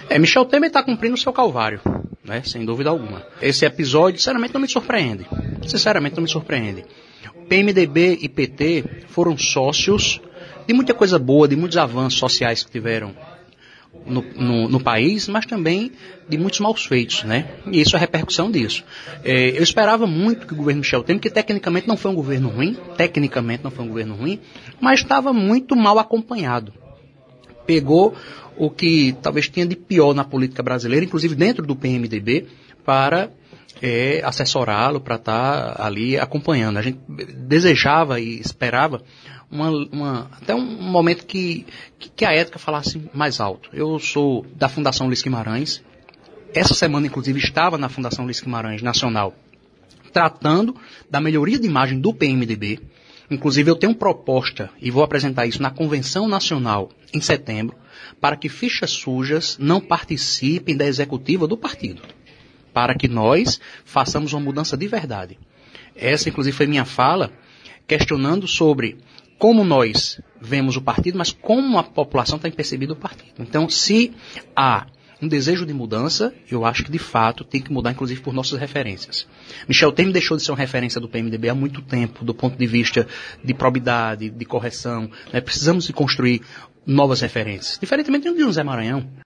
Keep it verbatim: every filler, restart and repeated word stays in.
É, Michel Temer está cumprindo o seu calvário, né? Sem dúvida alguma. Esse episódio, sinceramente, não me surpreende. Sinceramente, não me surpreende. P M D B e P T foram sócios de muita coisa boa, de muitos avanços sociais que tiveram no, no, no país, mas também de muitos maus feitos, né? E isso é a repercussão disso. É, eu esperava muito que o governo Michel Temer, que tecnicamente não foi um governo ruim, tecnicamente não foi um governo ruim, mas estava muito mal acompanhado. Pegou o que talvez tinha de pior na política brasileira, inclusive dentro do P M D B, para é, assessorá-lo, para estar ali acompanhando. A gente desejava e esperava uma, uma, até um momento que, que a ética falasse mais alto. Eu sou da Fundação Luiz Guimarães. Essa semana, inclusive, estava na Fundação Luiz Guimarães Nacional, tratando da melhoria de imagem do P M D B. Inclusive, eu tenho proposta, e vou apresentar isso na Convenção Nacional em setembro, para que fichas sujas não participem da executiva do partido, para que nós façamos uma mudança de verdade. Essa, inclusive, foi minha fala, questionando sobre como nós vemos o partido, mas como a população tem percebido o partido. Então, se há um desejo de mudança, eu acho que, de fato, tem que mudar, inclusive, por nossas referências. Michel Temer deixou de ser uma referência do P M D B há muito tempo, do ponto de vista de probidade, de correção. Né? Precisamos de construir novas referências. Diferentemente de um Zé Maranhão.